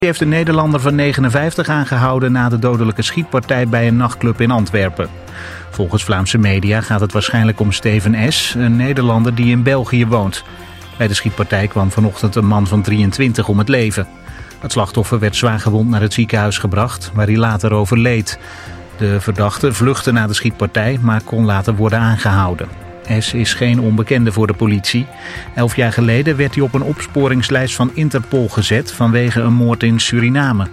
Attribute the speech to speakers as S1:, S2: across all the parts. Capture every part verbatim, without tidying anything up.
S1: heeft de Nederlander van negenenvijftig aangehouden na de dodelijke schietpartij bij een nachtclub in Antwerpen. Volgens Vlaamse media gaat het waarschijnlijk om Steven S., een Nederlander die in België woont. Bij de schietpartij kwam vanochtend een man van drieëntwintig om het leven. Het slachtoffer werd zwaargewond naar het ziekenhuis gebracht, waar hij later overleed. De verdachte vluchtte na de schietpartij, maar kon later worden aangehouden. S is geen onbekende voor de politie. Elf jaar geleden werd hij op een opsporingslijst van Interpol gezet vanwege een moord in Suriname.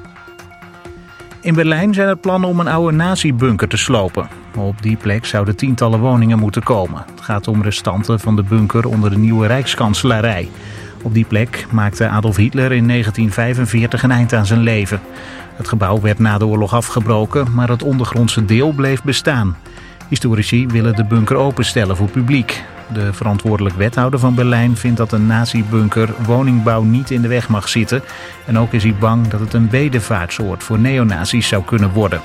S1: In Berlijn zijn er plannen om een oude nazi-bunker te slopen. Op die plek zouden tientallen woningen moeten komen. Het gaat om restanten van de bunker onder de nieuwe Rijkskanselarij. Op die plek maakte Adolf Hitler in negentien vijfenveertig een eind aan zijn leven. Het gebouw werd na de oorlog afgebroken, maar het ondergrondse deel bleef bestaan. Historici willen de bunker openstellen voor publiek. De verantwoordelijk wethouder van Berlijn vindt dat een nazi-bunker woningbouw niet in de weg mag zitten. En ook is hij bang dat het een bedevaartsoord voor neonazies zou kunnen worden.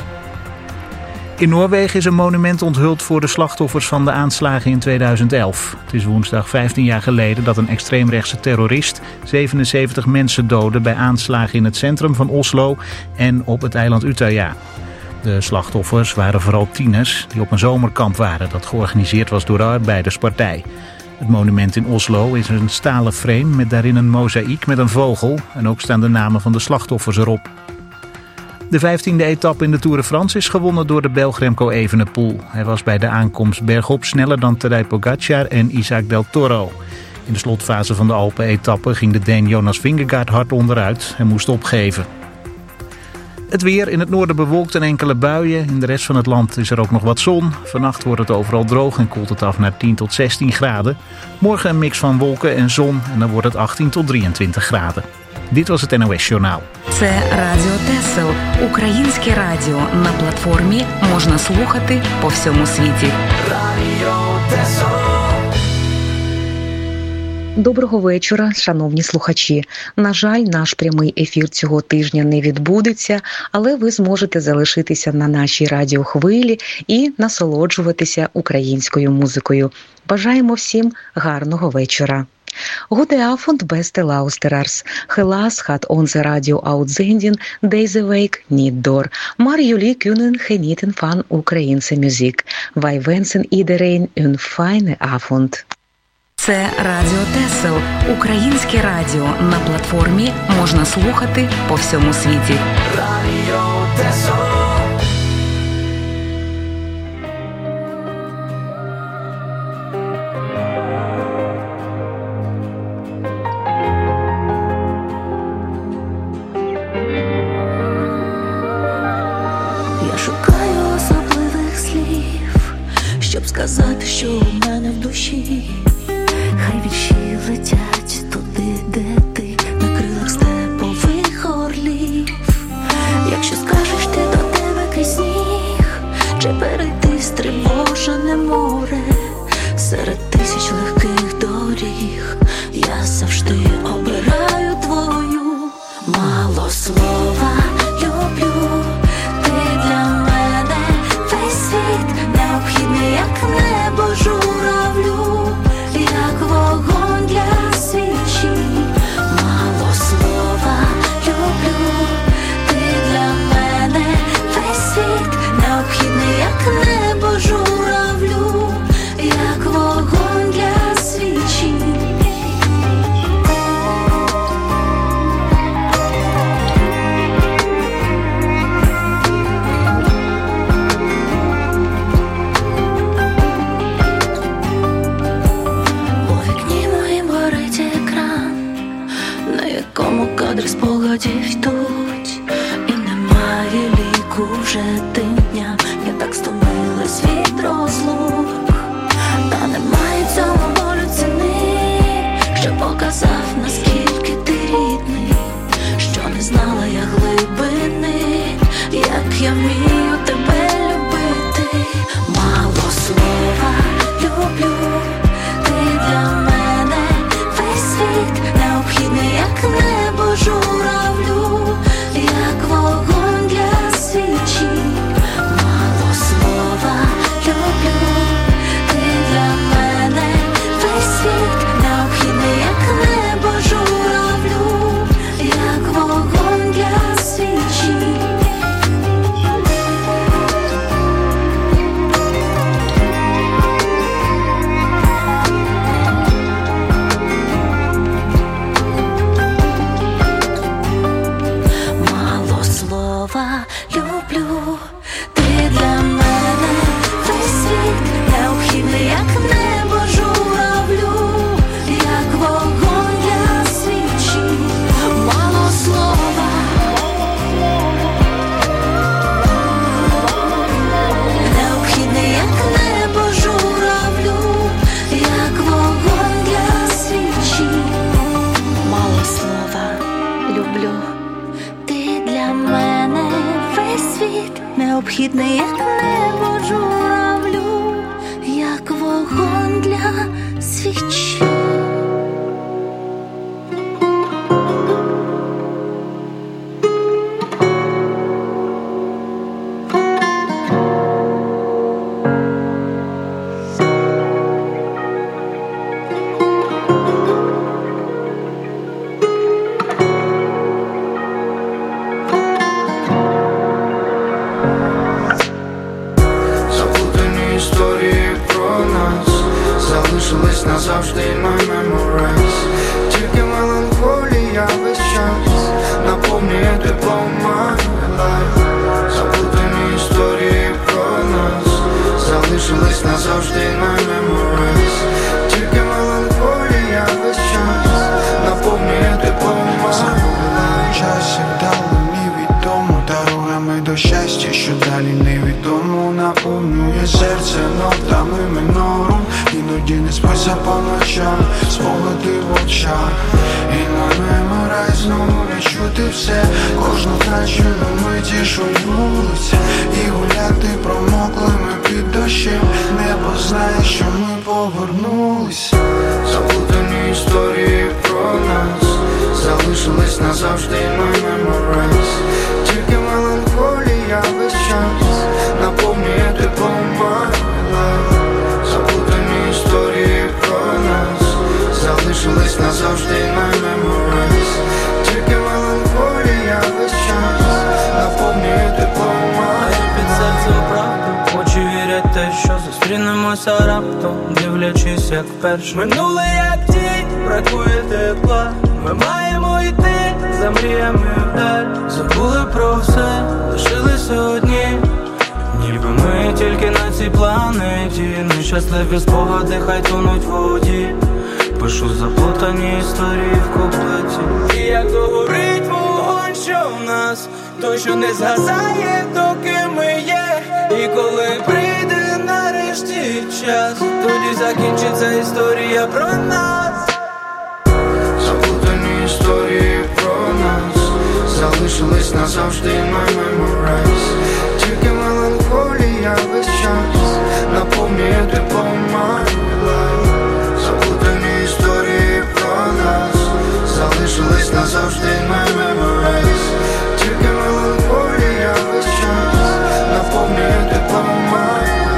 S1: In Noorwegen is een monument onthuld voor de slachtoffers van de aanslagen in tweeduizend elf. Het is woensdag vijftien jaar geleden dat een extreemrechtse terrorist zevenenzeventig mensen doodde bij aanslagen in het centrum van Oslo en op het eiland Utøya. De slachtoffers waren vooral tieners die op een zomerkamp waren dat georganiseerd was door de Arbeiderspartij. Het monument in Oslo is een stalen frame met daarin een mozaïek met een vogel en ook staan de namen van de slachtoffers erop. De vijftiende etappe in de Tour de France is gewonnen door de Belg Remco Evenepoel. Hij was bij de aankomst bergop sneller dan Tadej Pogacar en Isaac Del Toro. In de slotfase van de Alpen-etappe ging de Deen Jonas Vingegaard hard onderuit en moest opgeven. Het weer, in het noorden bewolkt en enkele buien. In de rest van het land is er ook nog wat zon. Vannacht wordt het overal droog en koelt het af naar tien tot zestien graden. Morgen een mix van wolken en zon en dan wordt het achttien tot drieëntwintig graden. Dit was het N O S-journaal.
S2: Це Радіо Тесел, українське радіо. На платформі можна слухати по всьому світі. Радіо Тесел.
S3: Доброго вечора, шановні слухачі. На жаль, наш прямий ефір цього тижня не відбудеться, але ви зможете залишитися на нашій радіохвилі і насолоджуватися українською музикою. Бажаємо всім гарного вечора. Gute Abend, beste luisteraars. Helaas gaat onze radio-uitzending deze week niet door, maar jullie kunnen genieten van Oekraïense muziek. Wij wensen iedereen een fijne avond.
S2: Це Радіо Тесел, українське радіо. На платформі можна слухати по всьому світі. Радіо Тесел.
S4: Я шукаю особливих слів, щоб сказати, що у мене в душі. Хай вірші летять туди, де ти, на крилах степових орлів. Якщо скажеш ти до тебе крізь сніг, чи перейти стривожене море, серед тисяч легких доріг, я завжди обираю твою. Мало слова люблю, ти для мене весь світ, необхідний як небо журавлю. Як вогонь для свічі, мало слова люблю, ти для мене весь світ, необхідний як небо журавлю, як вогонь для свічі. Кадри спогадів йдуть, і немає ліку вже тим дням. Я так стомилась від розлук, та немає цьому болю ціни, що показав, наскільки ти рідний, що не знала я глибини, як я вмію тебе любити. Мало слова люблю, ти для мене весь світ, необхідний як небо журавлю, як вогонь для свічі. Мало слова люблю, ти для мене весь світ, необхідний як небо журавлю, як вогонь для необхідне, як небо журавлю, як вогонь для свічі.
S5: Назавжди my memories. Тільки меланхолія весь час наповнює теплом my life. Заплутані історії про нас залишились назавжди my memories. Тільки меланхолія весь час наповнює теплом my life.
S6: Час як дали невідомо, дорогами до щастя, що далі невідомо, наповнює серце нотами минором. Іноді не спися по ночам, спогади в очах. І на меморай знову відчути все, кожну втрачену миті, що й вулиця. І гуляти промоклими під дощем, небо знає, що ми повернулись.
S5: Заплутані історії про нас залишились назавжди my memories. Тільки меланхолія весь час наповнює теплом my life. Заплутані історії про нас залишились назавжди my memories. Тільки меланхолія весь час наповнює теплом my life.
S7: Під серцем правду, очі вірять те, що зустрінемося раптом, дивлячись як вперше. Минуле як тінь, бракує тепла. Ми маємо йти за мріями вдаль. Забули про все, лишилися одні. Ніби ми тільки на цій планеті. Нещасливі спогади хай тонуть в воді. Пишу заплутані історії в куплеті. І як догорить вогонь, що в нас, той, що не згасає, доки ми є. І коли прийде нарешті час, тоді закінчиться історія про нас.
S5: Заплутані історії про нас залишились назавжди my memories. Тільки меланхолія весь час наповнює теплом my life. Заплутані історії про нас залишились назавжди my memories. Тільки меланхолія весь час наповнює теплом my life.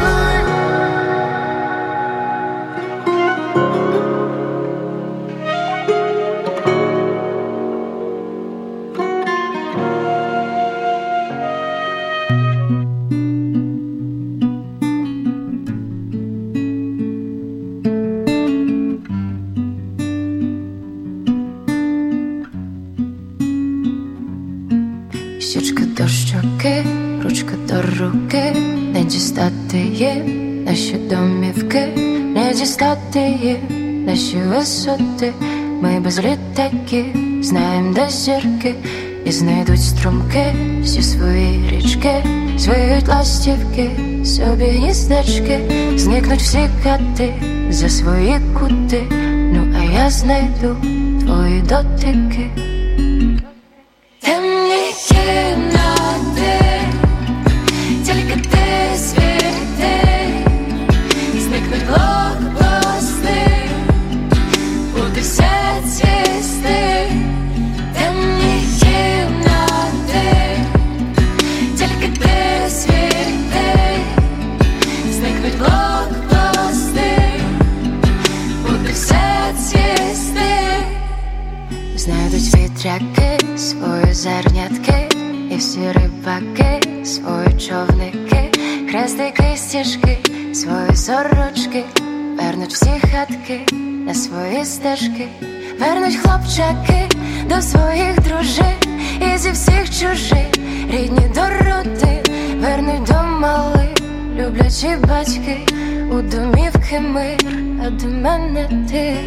S8: Щічка до щоки, ручка до руки, не дістати є наші домівки, не дістати є наші висоти. Ми без літаків знаєм, де зірки, і знайдуть струмки всі свої річки, звиють ластівки, собі гніздечки, зникнуть всі кати за свої кути. Ну а я знайду твої дотики. Темні кімнати, тільки ти світи, зникнуть блокпости, буде все цвісти. Темні кімнати, тільки ти світи, зникнуть блокпости, буде все цвісти. Знайдуть вітряки свої зернятки, і всі рибаки свої човники, хрестики й стежки, свої сорочки, вернуть всі хатки на свої стежки, вернуть хлопчаки до своїх дружин, і зі всіх чужих рідні до родин, вернуть до малих люблячі батьки, у домівки мир, а до мене ти.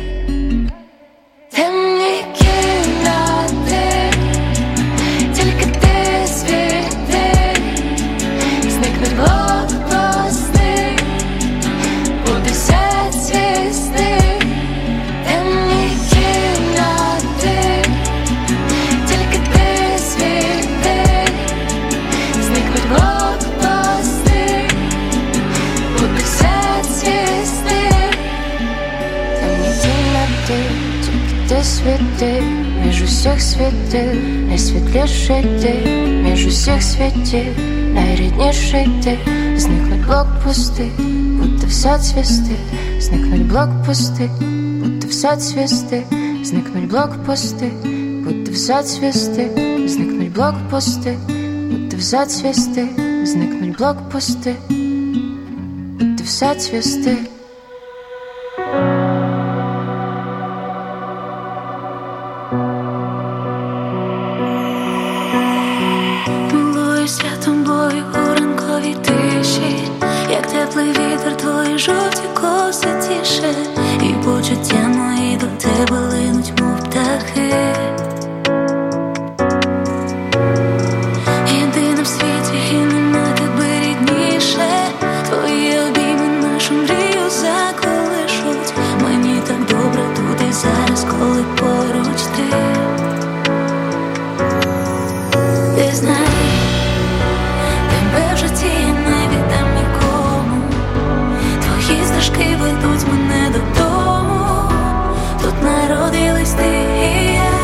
S8: Темні кімнати, тільки ти світи, зникнуть блокпости, буде все цвісти. Темні кімнати, тільки ти світи, зникнуть блокпости, світи, найсвітліший день між усіх світів, найрідніший день. Зникнуть блокпости, будто в соцвісти, зникнуть блокпости, будто в соцвісти, зникнуть блокпости, будто в соцвісти, зникнуть блокпости, будто в соцвісти, зникнуть блокпости, будто в соцвісти.
S4: Теплий вітер, твої жовті коси тіше, і почуття мої до тебе линуть, мов птахи. Єдина в світі, і нема тебе рідніше. Твої обійми нашу мрію заколишуть. Мені так добре тут і зараз, коли поруч ти. Ти знай, тебе в житті не віддам нікому. Твої стежки ведуть мене додому. Тут народились ти і я.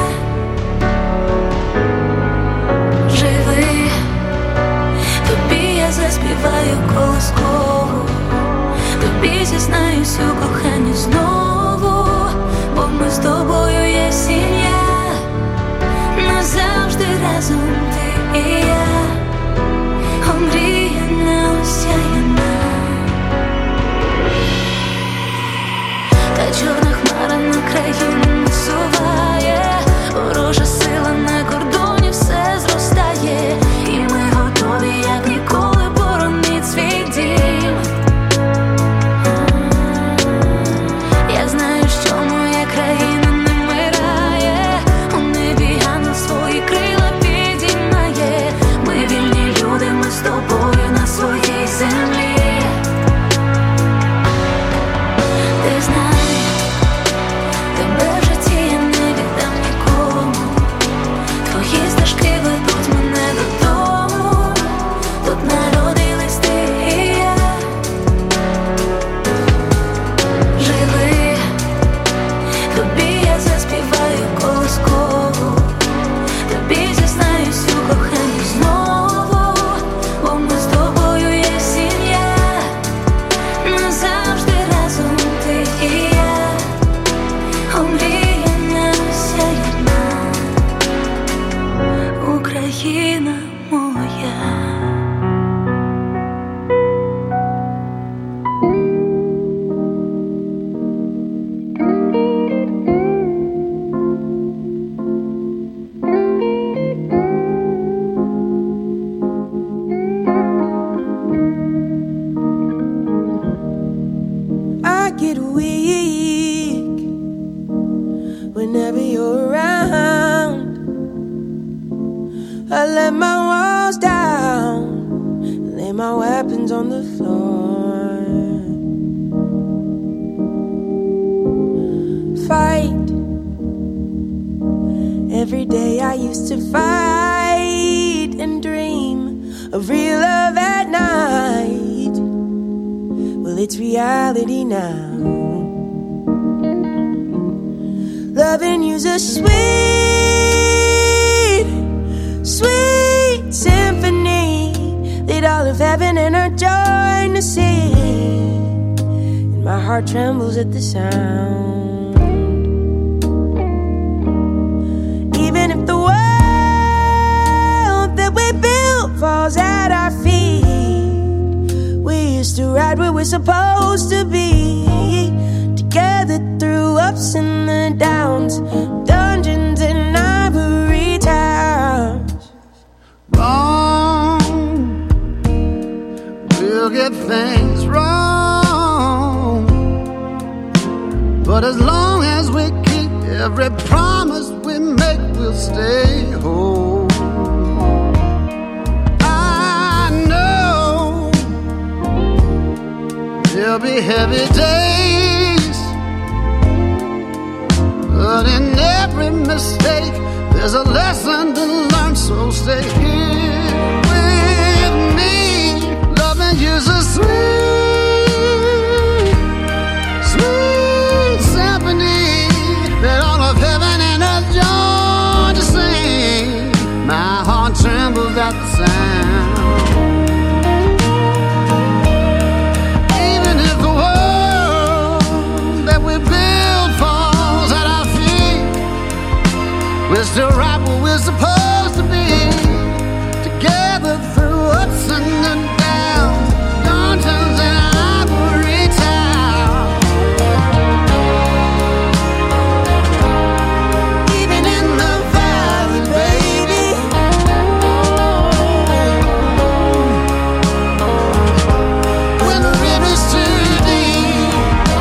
S4: Живи, тобі я заспіваю колискову. Тобі зізнаюсь у коханні знову. Бо ми з тобою є сім'я. Назавжди разом ти і я. Омріяна, осяяна. Та чорна хмара на країну насуває. Ворожа сила на кордоні все зростає. І ми готові, як ніколи, боронить свій дім. Я знаю, що моя країна не вмирає. У небі ангел свої крила підіймає. Ми вільні люди, ми з тобою на своїй землі. Ти знай, тебе в житті я не віддам нікому. Твої стежки ведуть мене додому. Тут народились ти і я. Живи, тобі я заспіваю колискову. Тобі зізнаюсь у коханні знову. Бо ми з тобою є сім'я. Назавжди разом ти і я. Омріяна, осяяна. Україна моя.
S9: I get weak whenever you're around. I let my walls down, lay my weapons on the floor. Fight. Every day I used to fight and dream of real love at night. Well, it's reality now. Loving you's a sweet, sweet symphony that all of heaven and earth join to sing. And my heart trembles at the sound. Even if the world that we built falls at our feet, we used to ride where we're supposed to be. Together through ups and the downs, dungeons and ivory towers.
S10: Wrong, we'll get things wrong. But as long as we keep every promise we make, we'll stay whole. I know there'll be heavy days, but in every mistake there's a lesson to learn, so stay here with me. Loving you's a sweet, sweet symphony that all of heaven and earth join to sing. but the sound. Even if the world that we build falls at our feet, we're still right where we're supposed to be, together through ups and downs, dungeons and ivory town. Even in the valley, baby, when the river's too deep,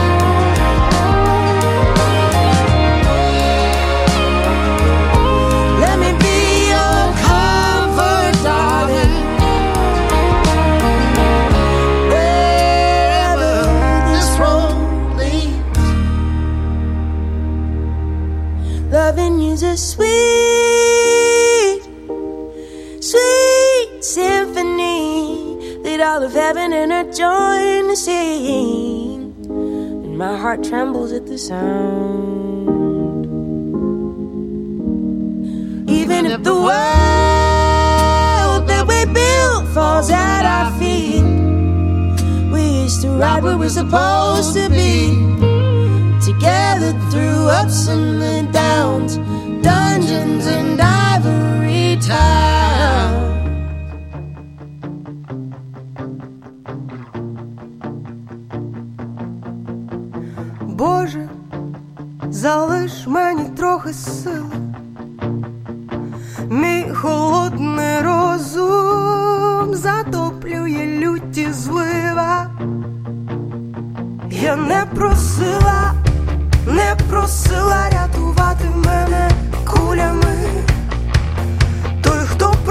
S10: let me be your comfort, darling. Wherever this road leads, loving you's a sweet, sweet symphony that all of heaven and earth join to sing, and my heart trembles at the sound. Even if the world that we built falls at our feet, we still right where we're supposed to be, together through ups and downs, dungeons and ivory town.
S11: Боже, залиш мені трохи сили, мій холодний розум затоплює люті злива. Я не просила, не просила рятувати мене кулями. Той, хто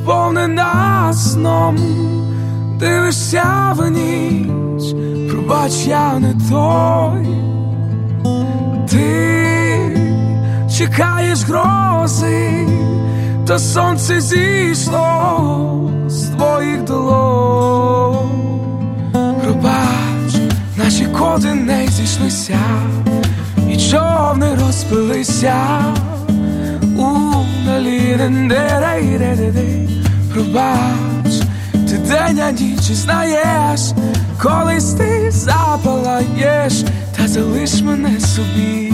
S12: сповнена сном, дивишся в ніч, пробач, я не той. Ти чекаєш грози, та сонце зійшло з твоїх долонь. Пробач, наші коди не зійшлися, і човни розпилися у далі. Пробач, ти день, а ніч, знаєш, колись ти запалаєш, та залиш мене собі.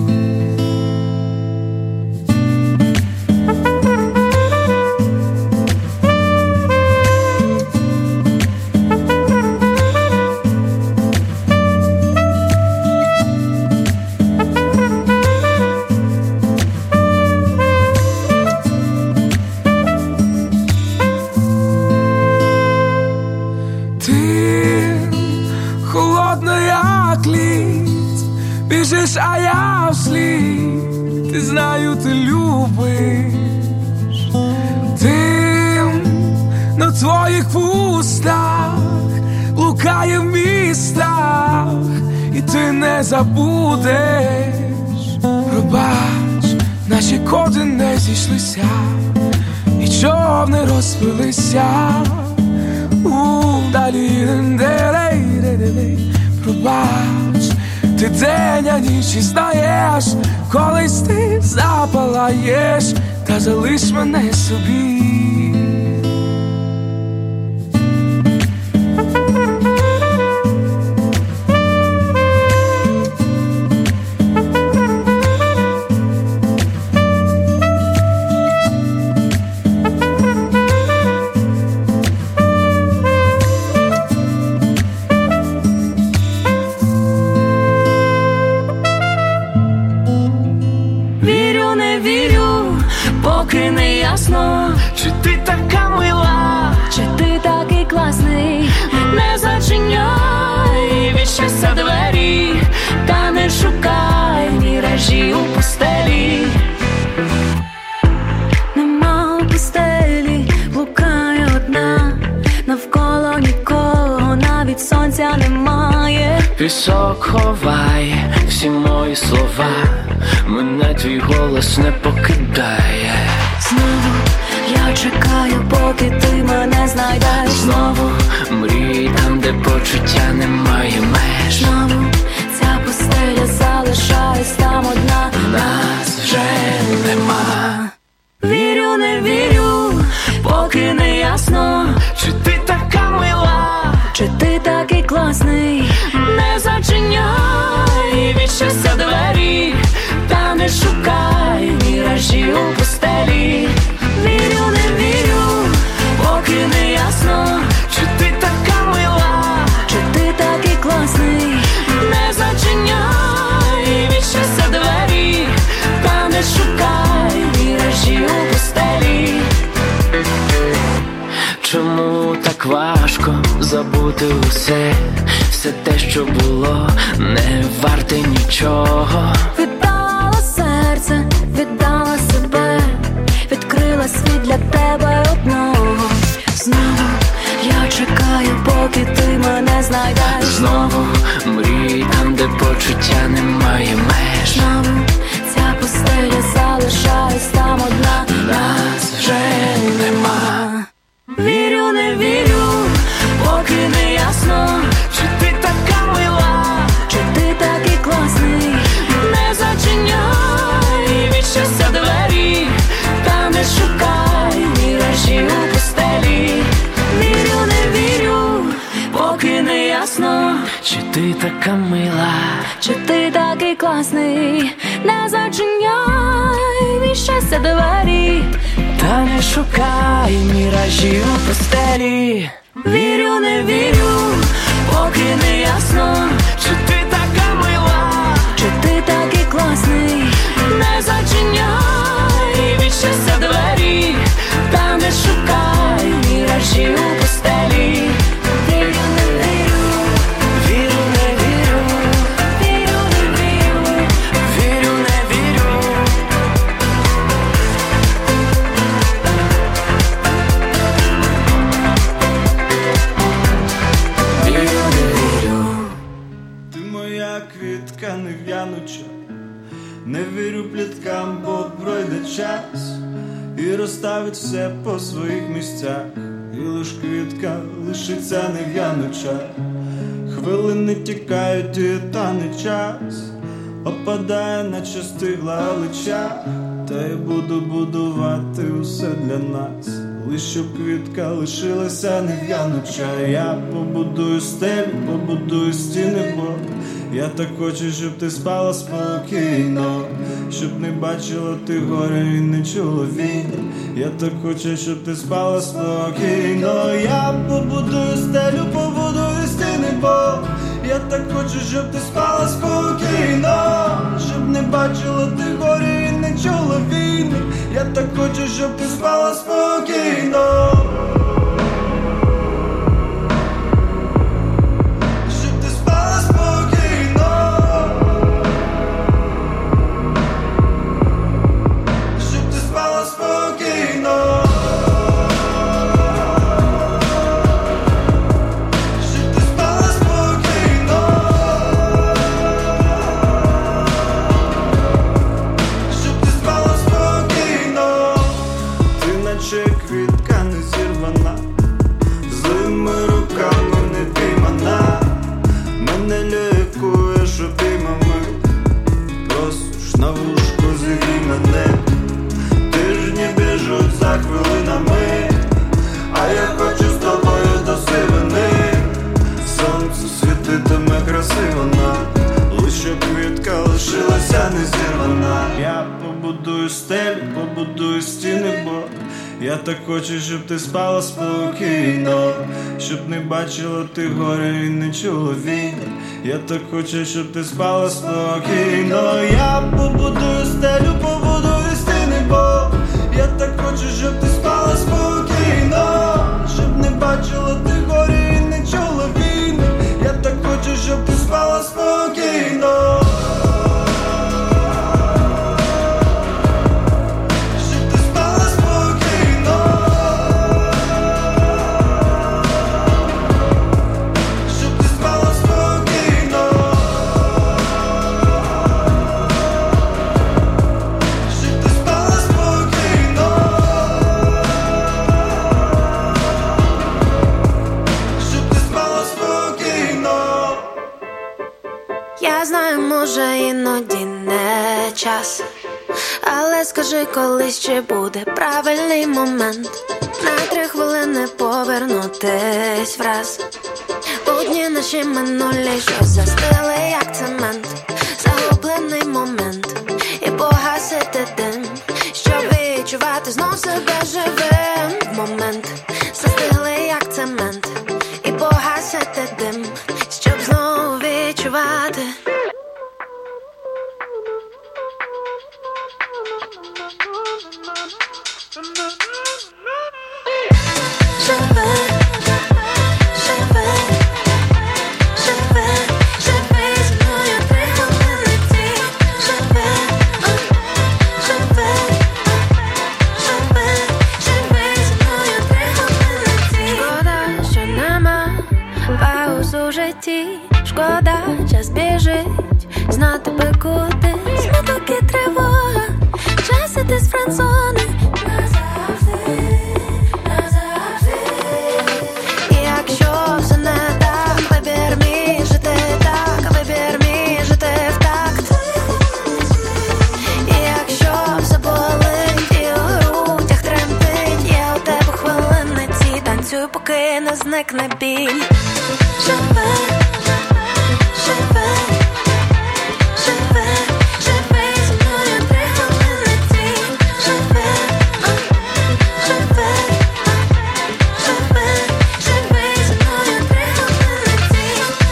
S12: Біжиш, а я вслід, ти знаю, ти любиш. Дим на твоїх вустах блукає в містах, і ти не забудеш. Пробач, наші коди не зійшлися, і човни розпилися у далі. Пробач, ти день, а ніч, знаєш, колись ти запалаєш, та залиш мене собі.
S13: Чи ти така мила,
S8: чи ти такий класний?
S13: не зачиняй від щастя двері, та не шукай міражі у постелі.
S8: Нема у постелі, блукає одна, навколо нікого, навіть сонця немає.
S13: Пісок ховає всі мої слова, мене твій голос не покидає.
S8: Знову я чекаю, поки ти мене знайдеш.
S13: Знову мрій там, де почуття немає меж.
S8: Знову ця постеля залишаюсь там одна,
S13: нас вже нема.
S8: Вірю, не вірю, поки не ясно,
S13: чи ти така мила,
S8: чи ти такий класний.
S13: не зачиняй від щастя двері, та не шукай міражі у постелі.
S8: Вірю, не вірю, поки не ясно,
S13: чи ти така мила,
S8: чи ти такий класний.
S13: не зачиняй від щастя двері, та не шукай міражі у постелі. Чому так важко забути усе, все те, що було, не варте нічого.
S8: Віддала серце, віддала себе, відкрила світ для тебе одного. Знову я чекаю, поки ти мене знайдеш.
S13: Знову мрій там, де почуття немає меж.
S8: Знову ця постеля залишаюсь там одна,
S13: нас вже нема.
S8: Вірю, не вірю,
S13: поки не ясно, чи ти така мила,
S8: чи ти такий класний.
S13: не зачиняй від щастя двері, та не шукай міражі у постелі.
S8: Вірю, не вірю,
S13: поки не ясно, чи ти така мила,
S8: чи ти такий класний. Не зачиняй від щастя двері,
S13: та не шукай міражі у постелі.
S8: Вірю, не вірю,
S13: поки не ясно, чи ти така мила,
S8: чи ти такий класний.
S13: не зачиняй від щастя двері, та не шукай міражі у постелі.
S8: Вірю, не вірю,
S13: вірю, не вірю,
S8: вірю, не вірю,
S13: вірю, не вірю.
S14: і розставить все по своїх місцях, і лиш квітка лишиться не в'януча. Хвилини тікають, і тане час, опадає, наче стигла галича. Та я буду будувати усе для нас, лиш щоб квітка лишилася не в'януча. Я побудую стелю, побудую стіни, бо я так хочу, щоб ти спала спокійно, щоб не бачила ти горя і не чула війни. Я так хочу, щоб ти спала спокійно. Я побудую стелю, побудую стіни, бо я так хочу, щоб ти спала спокійно, щоб не бачила ти горя і не чула війни. Я так хочу, щоб ти спала спокійно. Я так хочу, щоб ти спала спокійно, щоб не бачила ти горя і не чула війни. Я так хочу, щоб ти спала спокійно. Я побудую стелю, побудую стіни, бо я так хочу, щоб ти спала спокійно, щоб не бачила ти горя і не чула війни. Я так хочу, щоб ти спала спокійно.
S8: Може, іноді не час, але скажи колись, чи буде правильний момент на три хвилини повернутись враз у дні наші минулі, що застили, як цемент, загублений момент і погасити дим, щоб відчувати знов себе живим. В момент застигли, як цемент, і погасити дим, щоб знову відчувати. Шкода, час біжить, знати би куди, смуток і тривога, час іти з френдзони назавжди, назавжди. І якщо все не так, вибір мій жити так, вибір мій жити в такт. І якщо все болить і у грудях тремтить, є у тебе хвилинниці, танцюй, поки не зникне біль. Живе, живе, живе, живе зі мною три хвилинниці. Живе, живе, живе, живе зі мною три хвилинниці.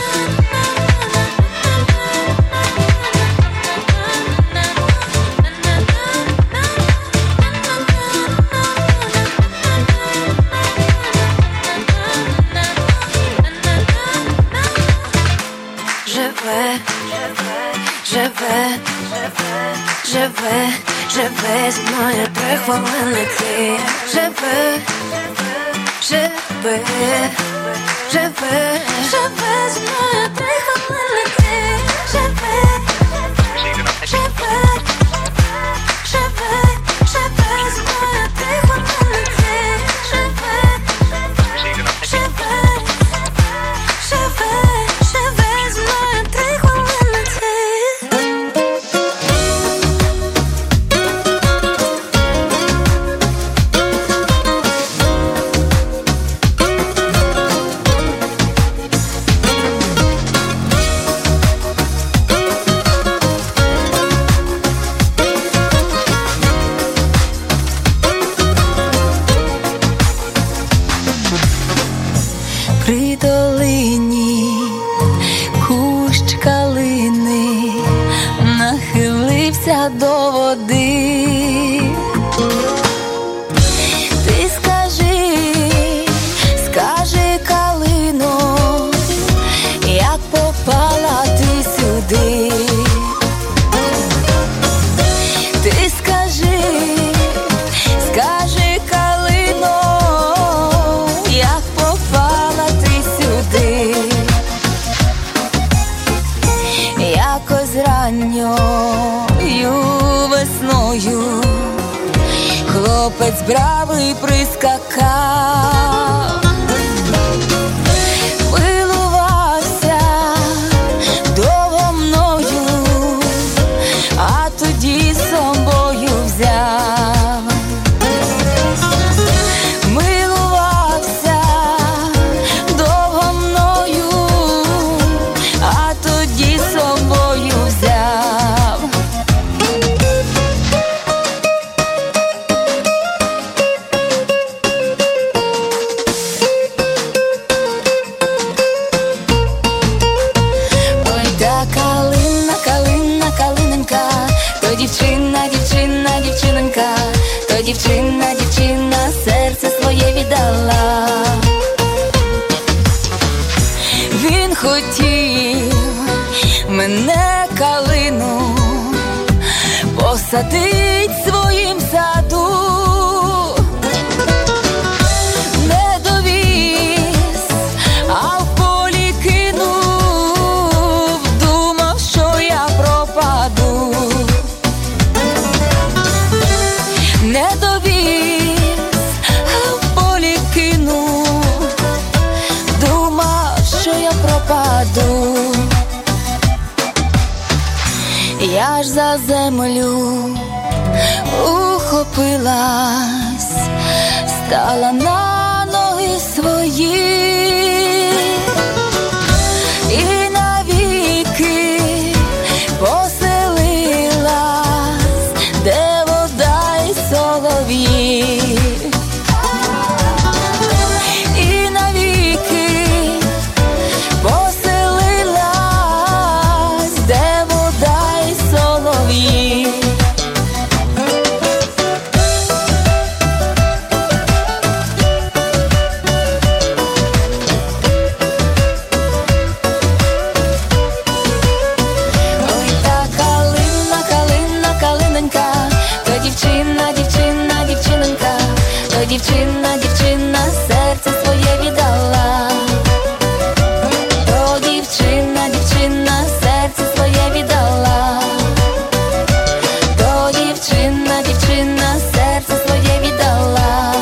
S8: Живе, живе, живе зі мною три хвилинниці. Живе, живе, живе, живе зі мною три хвилинниці. Живе, живе, живе, живе зі мною три
S4: до води. Ти скажи, скажи, калино, як попала ти сюди. Ти скажи, скажи, калино, як попала ти сюди. Якось ранньою весною хлопець бравий прискакав, милувався довго мною, а тоді з собою взяв. Милувався довго мною, а тоді з собою взяв. Ой, та калина, калина, калиненька, то дівчина, дівчина, дівчиненька, то дівчина, дівчина, серце своє віддала. Він хотів мене, калину, посадить в своїм саду. Не довіз, а в полі кинув, думав, що я пропаду. Не довіз, а в полі кинув, думав, що я пропаду. Я ж за землю ухопилась, стала на ноги свої і навіки поселилась, де вода й солов'ї. І навіки поселилась, де вода й солов'ї. Ой, та калина, калина, калиненька, то дівчина, дівчина, дівчиненька, то дівчина, дівчина, серце своє віддала. То дівчина, дівчина, серце своє віддала. То дівчина, дівчина, серце своє віддала.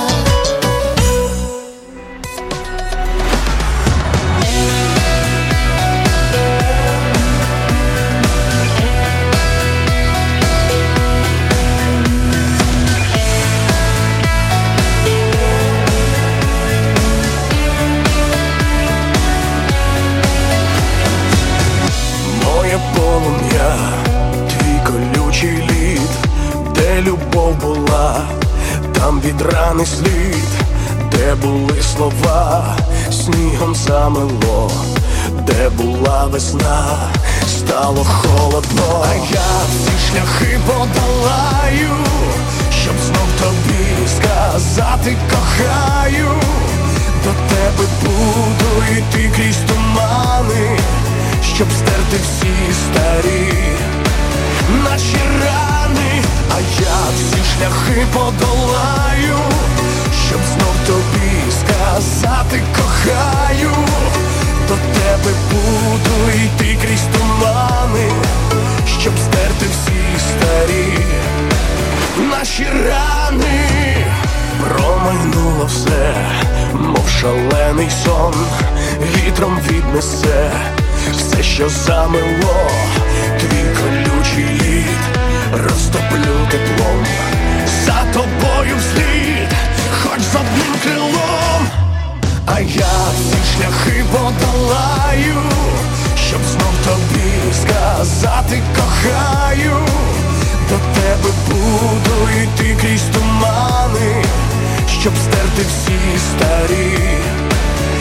S15: Моє полум'я, твій колючий лід, де любов була, там від рани слід, де були слова, снігом замело, де була весна, стало холодно. А я всі шляхи подолаю, щоб знов тобі сказати кохаю. До тебе буду йти крізь тумани, щоб стерти всі старі наші рани. А я всі шляхи подолаю, щоб знов тобі сказати кохаю. До тебе буду йти крізь тумани, щоб стерти всі старі наші рани. Промайнуло все, мов шалений сон, вітром віднесе все, що замело. Твій колючий лід розтоплю теплом, за тобою вслід, хоч з одним крилом. А я всі шляхи подолаю, щоб знов тобі сказати кохаю. До тебе буду йти крізь тумани, щоб стерти всі старі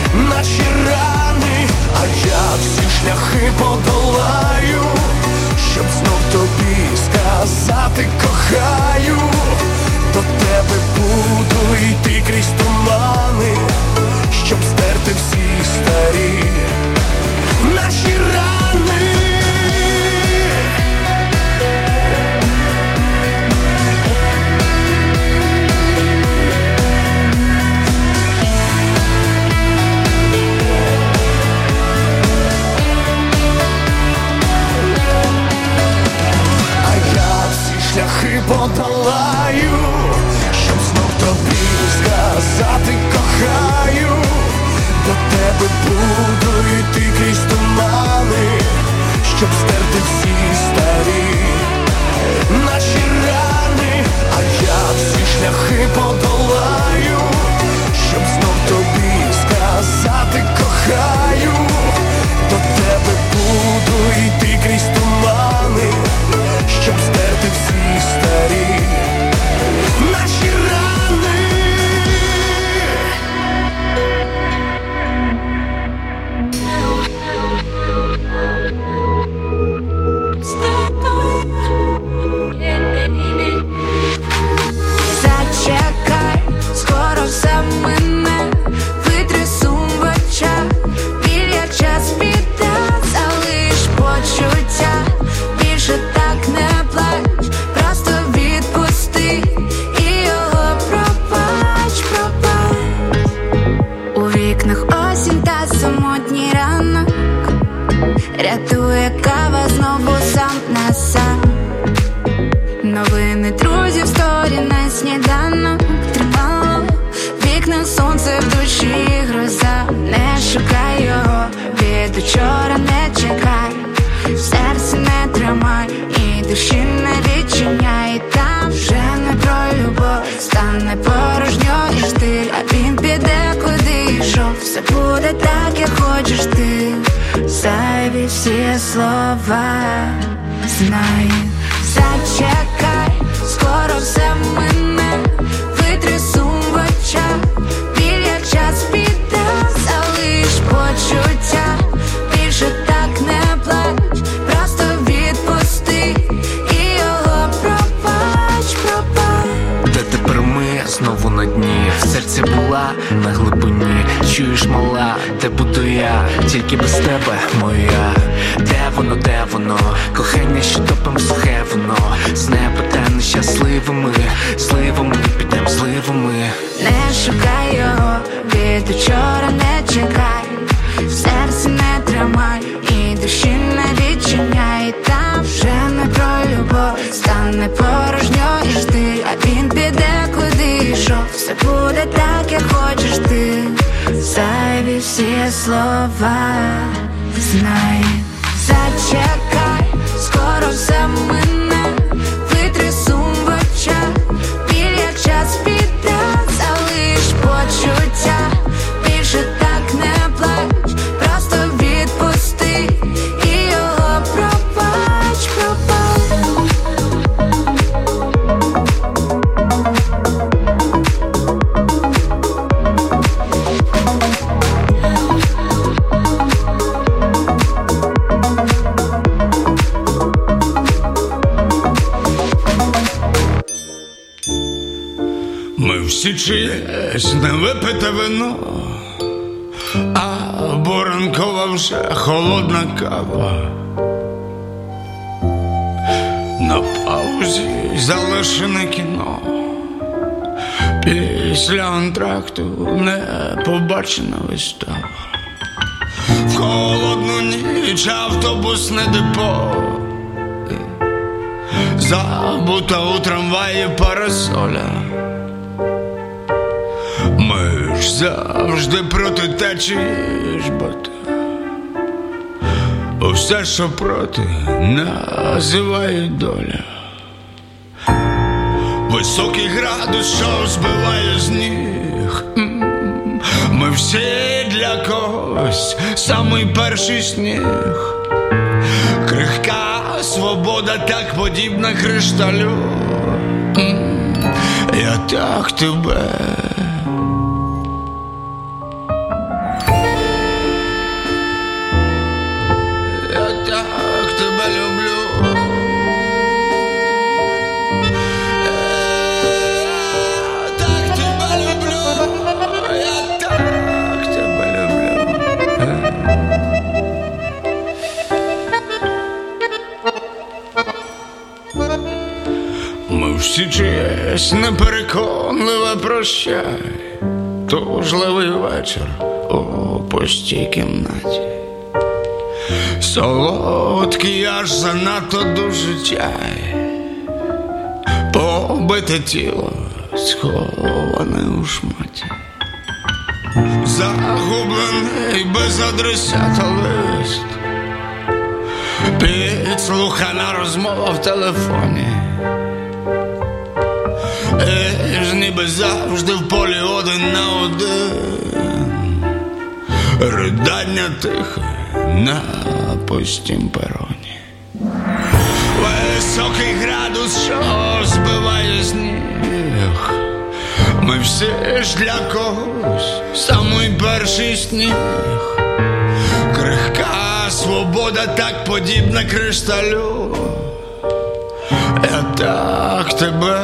S15: наші рани. А я всі шляхи подолаю, щоб знов тобі сказати кохаю. До тебе буду йти крізь тумани, щоб стерти всі старі наші рани. А я всі шляхи подолаю, щоб знов тобі сказати кохаю. До тебе буду йти крізь тумани, щоб стерти всі старі наші рани. А я всі шляхи подолаю, щоб знов тобі сказати кохаю. До тебе буду йти крізь тумани, щоб стерти всі старі наші рани.
S4: Зачекай, скоро все мине, витри сум в очах, біль як час піде, залиш почуття, більше так не плач, просто відпусти і його пробач, пробач. У вікнах осінь та самотній ранок, рятує кава знову сам на сам. Новини друзів, сторі на сніданок тримало, вікна сонце в душі гроза. Не шукай його, від учора не чекай, серце не тримай і душі не відчиняй. Там вже не про любов, стане порожньо і штиль, а він піде куди йшов. Все буде так, як хочеш ти, зайві всі слова знай. Зачекай, скоро все мине, витри сум в очах, біль як час піде, залиш почуття, більше так не плач, просто відпусти і його пробач, пробач.
S13: Де тепер ми знову на дні, в серці була на глибині. Чуєш, мала, де буду я, тільки без тебе моя. Де воно, де воно, кохання, що топим сухе воно, з неба та нещасливими, зливами, підем зливами.
S4: Не шукай його, від учора не чекай, серце не тримай і душі не відчиняй. Там вже не про любов, стане порожньо і штиль, а він піде куди йшов. Все буде так, як хочеш ти, зайві всі слова знай. Зачекай, скоро все мине, витри сум в очах, біль як час піде, залиш почуття, більше так не плач, просто відпусти і його пробач, пробач.
S12: Ми всі чиєсь невипите вино, або ранкова вже холодна кава. На паузі залишене кіно, після антракту не побачена вистава. В холодну ніч автобусне депо, забута у трамваї парасоля. Ми ж завжди проти течії жбати, усе, що проти, називає доля. Високий градус, що збиває з ніг. Ми всі для когось самий перший сніг. Крихка свобода так подібна кришталю. Я так тебе Я так тебе люблю.
S16: вулиці чиєсь непереконливе прощай, тужливий вечір у пустій кімнаті, солодкий аж занадто дуже чай, побите тіло сховане у шматі, загублений без адресата лист, підслухана розмова в телефоні, і ж ніби завжди в полі один на один, ридання тихе на пустім пероні, високий градус, що збиває сніг, ми всі ж для когось самий перший сніг, крихка свобода так подібна кришталю, я так тебе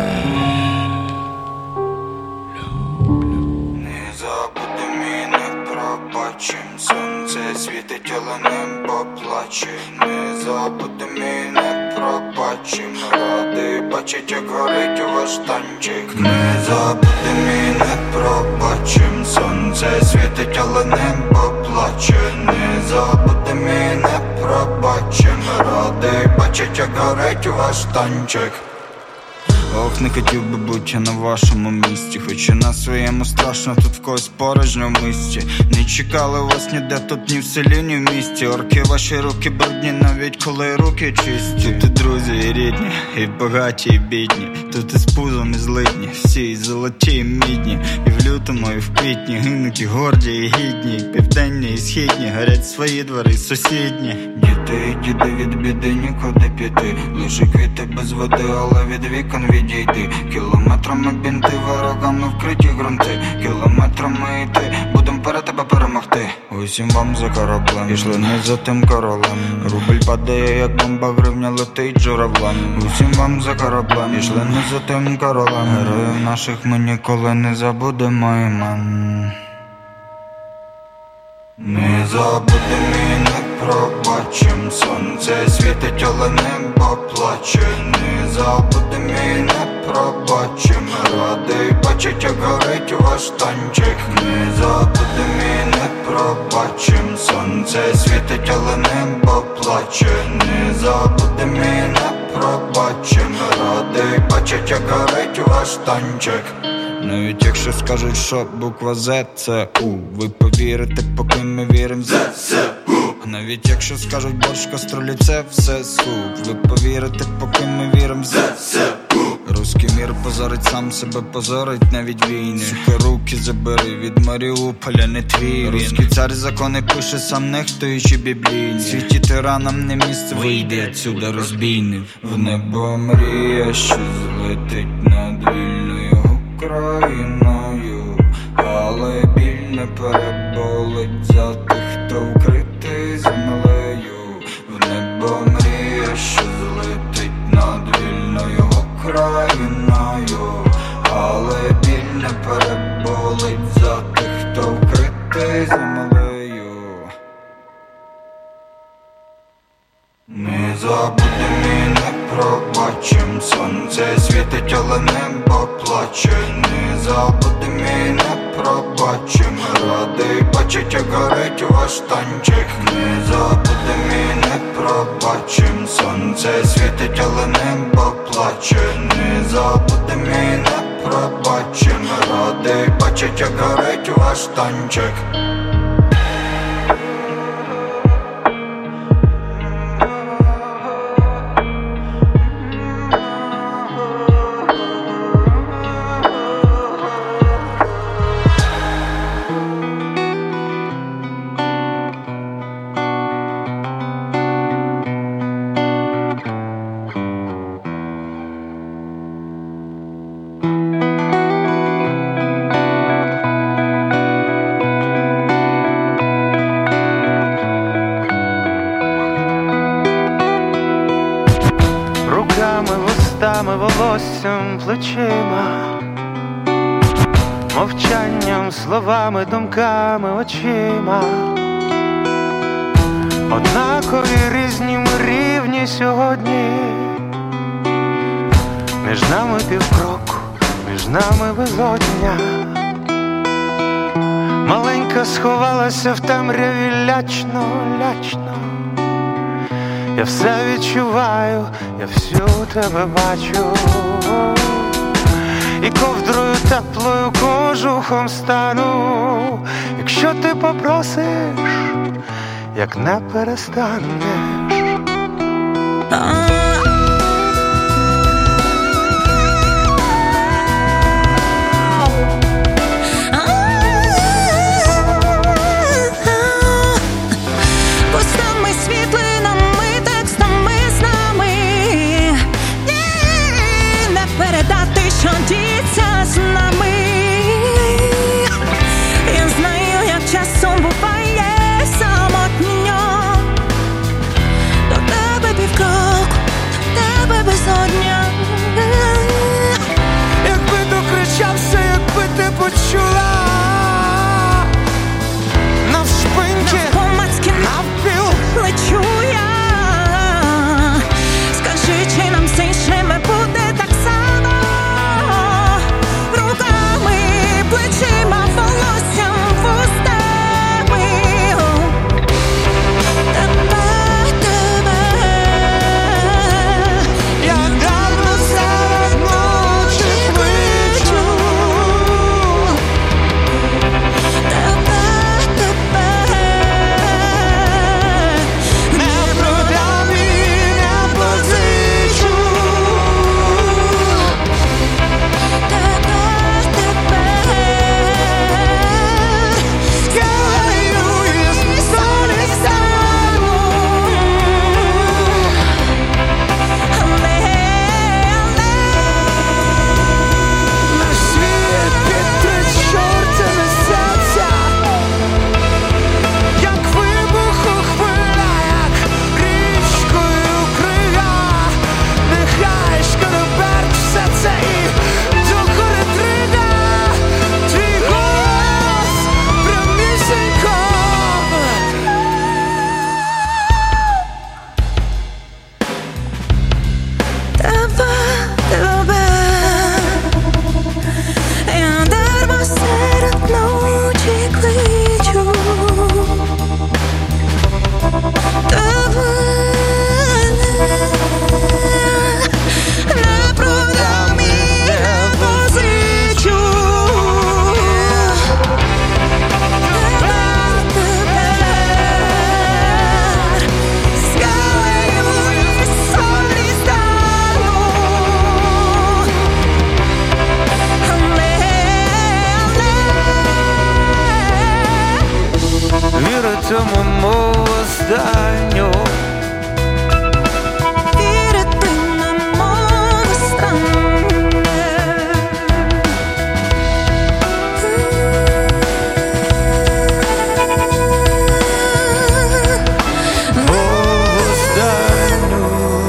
S16: люблю.
S17: Не забудем і не пробачим, сонце світить, але небо плаче. Не забудем і не пробачим, радий бачить, як горить ваш танчик. Не забудем і не пробачим, сонце світить, але небо плаче. Не забудем і не пробачим, радий бачить, як горить ваш танчик.
S18: Ох, не хотів би бути на вашому місці, хоч і на своєму страшно, тут в когось порожньо в місті. Не чекали вас ніде, тут ні в селі, ні в місті. Орки, ваші руки брудні, навіть коли руки чисті. Тут і друзі, і рідні, і багаті, і бідні. Тут і з пузом, і злидні, всі і золоті, і мідні. І в лютому, і в квітні гинуть і горді, і гідні. І південні, і східні, горять свої двори, сусідні.
S17: Діти, діти, від біди нікуди піти. Лише квіти без води, але від вікон відійти. Кілометрами бінти, ворогами вкриті ґрунти. Кілометрами йти, будем перед тебе перемогти.
S18: Усім вам за кораблем, пішли не за тим королем. Рубль падає, як бомба, гривня летить журавлем. Усім вам за кораблем, пішли не за тим королем. Героїв наших ми ніколи не забудемо імен.
S17: Не забудем і не пробачим, сонце світить, але небо плаче. Не забудем і не пробачим, радий бачить, як горить ваш танчик. Не забудем і не пробачим, сонце світить, але небо плаче. Не забудем і не пробачим, радий бачить, як горить ваш танчик.
S18: Навіть якщо скажуть, що буква З – це У, ви повірите, поки ми віримо в ЗСУ. Навіть якщо скажуть борщ в каструлі – це все суп, ви повірите, поки ми віримо в ЗСУ. Руський мір позорить сам себе, позорить навіть війни. Сука, руки забери, від Маріуполя не твій він. Руський цар закони пише сам, нехтуючи біблійні. Світі тиранам не місце, вийди отсюда, розбійник. В небо мрія, що злетить над вільною Україною, але біль не переболить за тих, хто вкритий землею. В небо мрія, що злетить над вільною Україною, але біль не переболить за тих, хто вкритий землею. Не забудем і не пробачим, сонце світить, але небо плаче. Не забудем і не пробачим, радий бачить, як горить ваш танчик. Не забудем і не пробачим, сонце світить, але небо плаче. Не забудем і не пробачим, радий бачить, як горить ваш танчик.
S19: Волоссям, плечима, мовчанням, словами, думками, очима. Однакові різні ми рівні сьогодні. між нами півкроку, між нами безодня. Маленька сховалася в темряві лячно, лячно. Я все відчуваю, я всю тебе бачу. І ковдрою теплою кожухом стану, якщо ти попросиш, як не перестанеш.
S9: Пустими світлинами, текстами з нами, не передати, що діється з нами. Я знаю, як часом буває самотньо. До тебе півкроку, до тебе безодня.
S11: Якби докричався, якби ти почула, навшпиньки,
S9: навпомацьки,
S11: навпіл
S9: лечу я. Скажи, чи нам з іншими буде так само? Руками, плечима, волоссям, вустами. Тебе, тебе.
S11: я давно серед ночі кличу.
S9: Тебе, тебе.
S11: Не продам і не позичу. Скелею із солі стану. На світ під три чорти несеться, як вибух у хвилях, річкою крия. Нехай шкарберть все це і докори дрига. Твій голос прямісінько.
S9: Тебе, тебе. Я дарма серед ночі кличу. Тебе не продам і не позичу. Тепер, тепер скелею із солі стану.
S19: Віритиму, мов останню.
S9: Віритимемо останнє.
S19: Мов останню.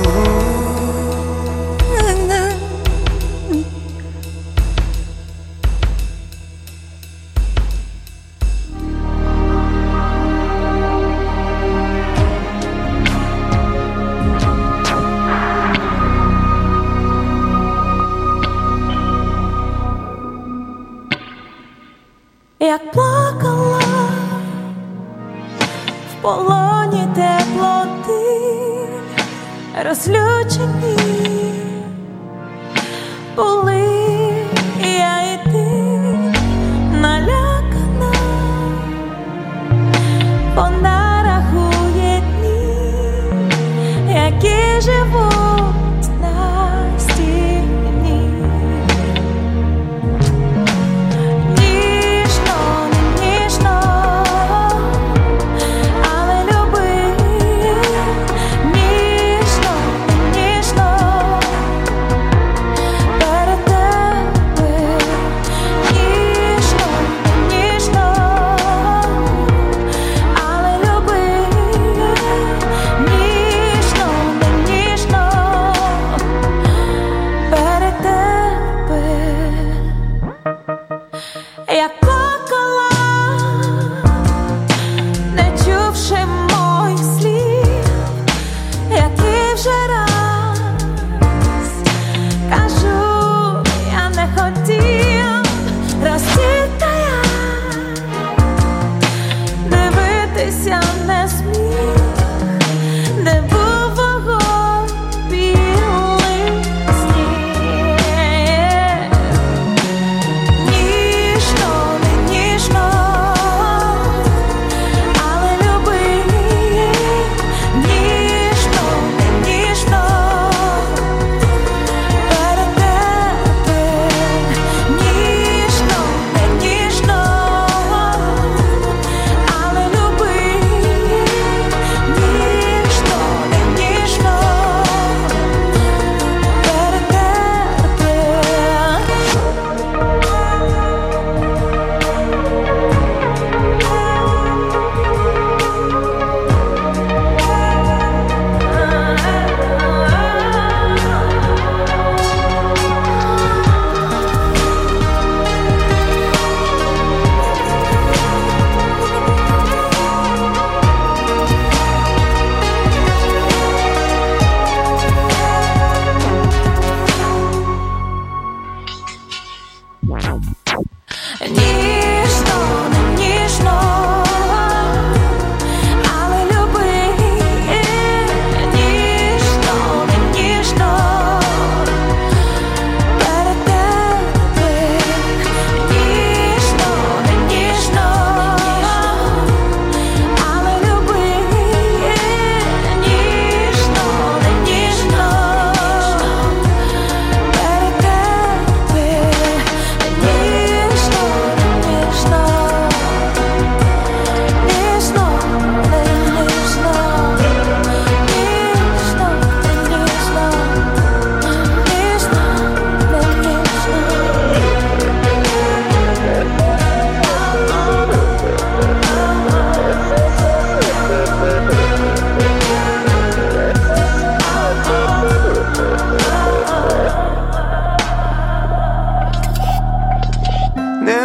S9: Як плакала в полоні теплоти, розлючені були я і ти, налякана, вона рахує дні, які живуть на стіні. Перед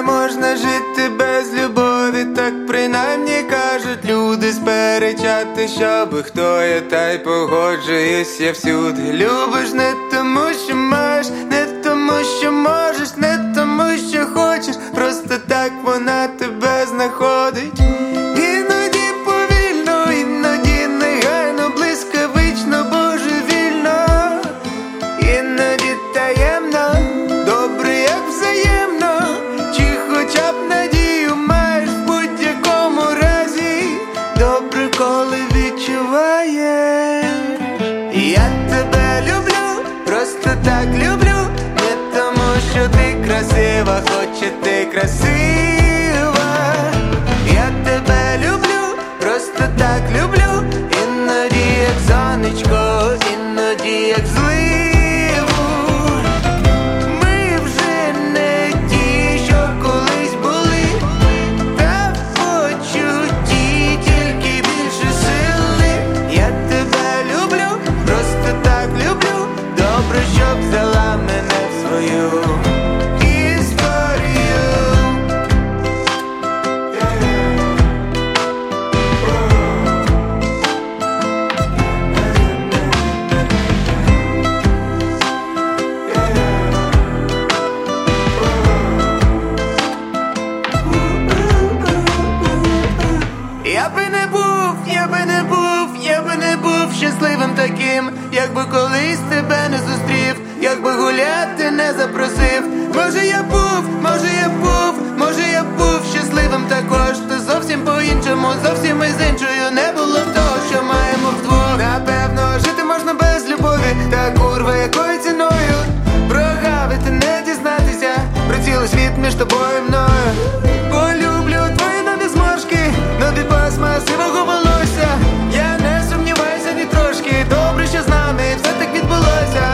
S20: можна жити без любові, так принаймні кажуть люди. Сперечати, щоби хто я, та й погоджуюсь я всюди. Любиш не тому, що маєш, не тому, що можеш, не тому, що хочеш, просто так вона тебе знаходить. Іноді повільно, іноді негайно, блискавично, божевільно, іноді таємно, добре як взаємно. Чи хоча б надію маєш в будь-якому разі, добре, коли відчуваєш. Я тебе люблю, просто так люблю, не тому, що ти красива, хоча ти красива. Я тебе люблю, просто так люблю, іноді як сонечко, іноді як зливу. Ми вже не ті, що колись були, та в почутті тільки більше сили. Я тебе люблю, просто так люблю, добре, щоб взяла мене в свою історію. Я би не був, я би не був, я би не був щасливим таким, якби колись тебе не зустрів, якби гуляти не запросив. Може я був, може я був, може я був щасливим також, та зовсім по-іншому, зовсім із іншою не було того, що маємо вдвох. Напевно, жити можна без любові, та курва якою ціною прогавити, не дізнатися про цілий світ між тобою і мною. Полюблю твої нові зморшки, нові пасма сивого волосся. Я не сумніваюся ні трошки, добре, що з нами все так відбулося.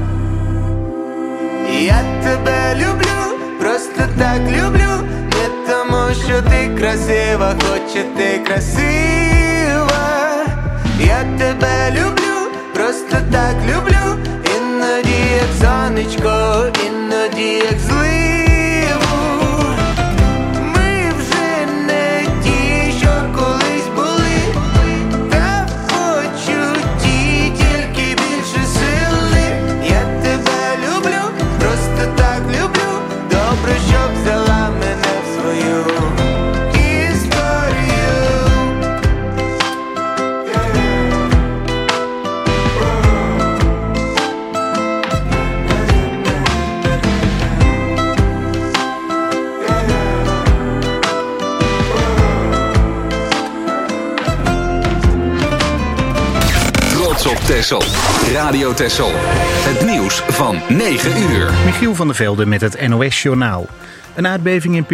S20: Я тебе люблю, просто так люблю, не тому, що ти красива, хоча ти красива. Я тебе люблю, просто так люблю, іноді як сонечко, іноді як зливу. Ми вже не ті, що колись були, та в почутті тільки більше сили. Я тебе люблю, просто так люблю, добре, щоб взяла мене в свою історію.
S21: Trots op Texel. Radio Texel. Het nieuws van negen uur.
S1: Michiel van der Velde met het N O S Journaal. Een aardbeving in